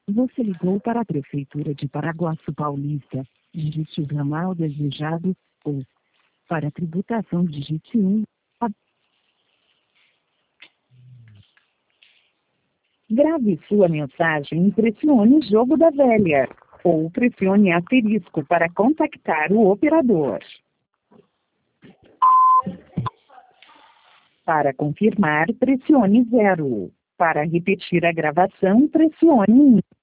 Você ligou para a Prefeitura de Paraguaçu Paulista. Digite o ramal desejado, ou, para tributação, digite 1. Grave sua mensagem e pressione Jogo da Velha, ou pressione asterisco para contactar o operador. Para confirmar, pressione 0. Para repetir a gravação, pressione 1.